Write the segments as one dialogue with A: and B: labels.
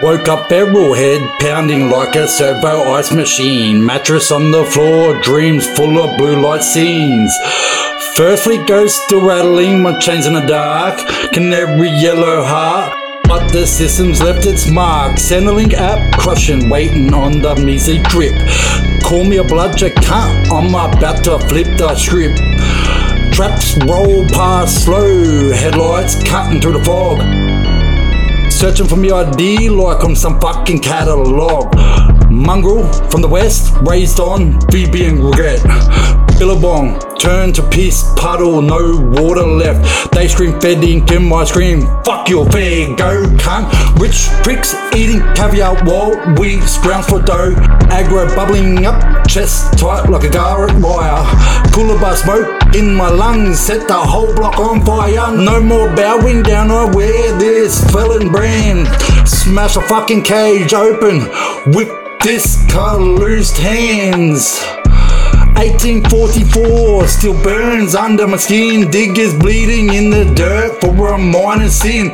A: Woke up Arrowhead, pounding like a servo ice machine. Mattress on the floor, dreams full of blue light scenes. Firstly, ghosts still rattling, my chains in the dark. Canary yellow heart, but the system's left its mark. Centrelink app crushing, waiting on the measly drip. Call me a bludger cunt, I'm about to flip the script. Traps roll past slow, headlights cutting through the fog. Searching for me ID like on some fucking catalog. Mongrel from the west, raised on Phoebe and regret. Billabong, turn to piss puddle, no water left. They scream fed ink in my scream, fuck your fair go cunt. Rich pricks eating caviar while we scrounge for dough. Aggro bubbling up, chest tight like a garret wire. Cooler bar smoke in my lungs, set the whole block on fire. No more bowing down, I wear this felon brand. Smash a fucking cage open, whip this car loosed hands. 1844 still burns under my skin. Diggers bleeding in the dirt for a minor sin.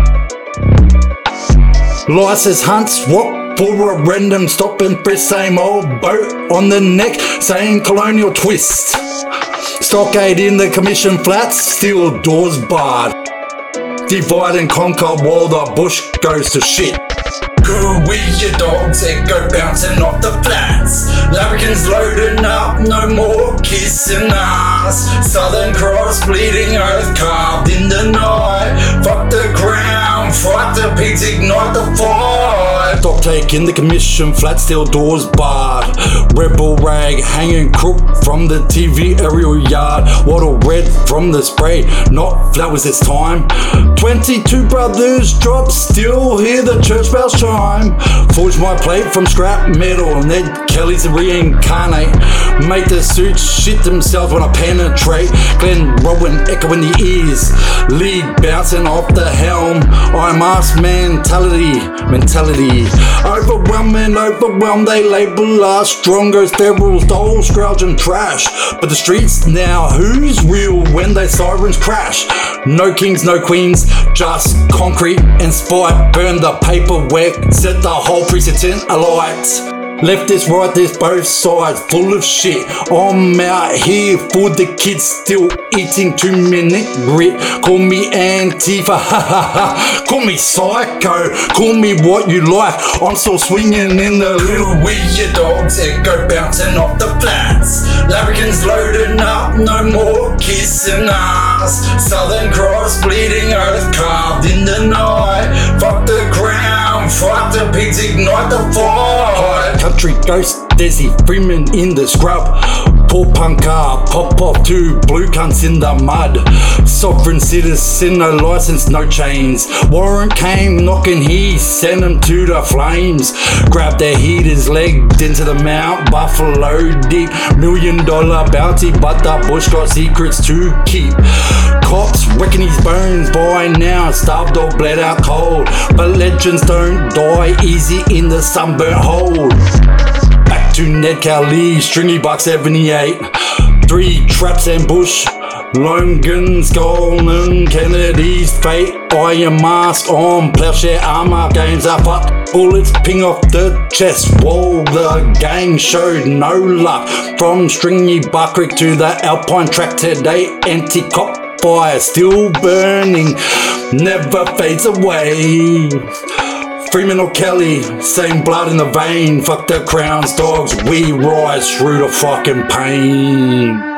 A: License hunt swap for a random stop and press. Same old boat on the neck, same colonial twist. Stockade in the commission flats, steel doors barred. Divide and conquer while the bush goes to shit. Who we your dogs that go bouncing off the flats. Larrikins loading up, no more kissing ass. Southern Cross bleeding earth carved in the night. Fuck the ground, fight the pigs, ignite the fire. Stock take in the commission flat, steel doors barred. Rebel rag hanging crook from the TV aerial yard. Water red from the spray, not flowers this time. 22 brothers drop, still hear the church bells chime. Forge my plate from scrap metal, Ned Kelly's reincarnate. Make the suits shit themselves when I penetrate. Glenn Rowan echo in the ears, lead bouncing off the helm. I'm ass mentality. Overwhelmed, they label us strongest ferals, dole, scrouge and trash. But the streets now, who's real when they sirens crash? No kings, no queens, just concrete and spite. Burn the paperwork, set the whole precinct alight. Left this, right this, both sides, full of shit. I'm out here for the kids, still eating 2-minute grit. Call me Antifa, ha ha ha. Call me psycho, call me what you like. I'm still swinging in the little weird dogs that go bouncing off the flats. Larrikins loading up, no more kissing ass. Southern Cross bleeding earth carved in the night. Fuck the ground, fight the pigs, ignite the fire. Country ghost, Desi Freeman in the scrub. Poor punker, pop off two blue cunts in the mud. Sovereign citizen, no license, no chains. Warrant came knocking, he sent them to the flames. Grabbed their heaters, legged into the Mount Buffalo deep. $1 million bounty, but the bush got secrets to keep. Cops wrecking his bones by now, starved or bled out cold. But legends don't die easy in the sunburnt hold. Back to Ned Kelly, stringy buck 78. 3 traps and bush, Logan's golden, Kennedy's fate. Iron mask on, plowshare armor, games are fucked. Bullets ping off the chest, wall the gang showed no luck. From stringy Buck Creek to the Alpine track today, anti-cop fire still burning, never fades away. Freeman or Kelly, same blood in the vein. Fuck the crowns, dogs, we rise through the fucking pain.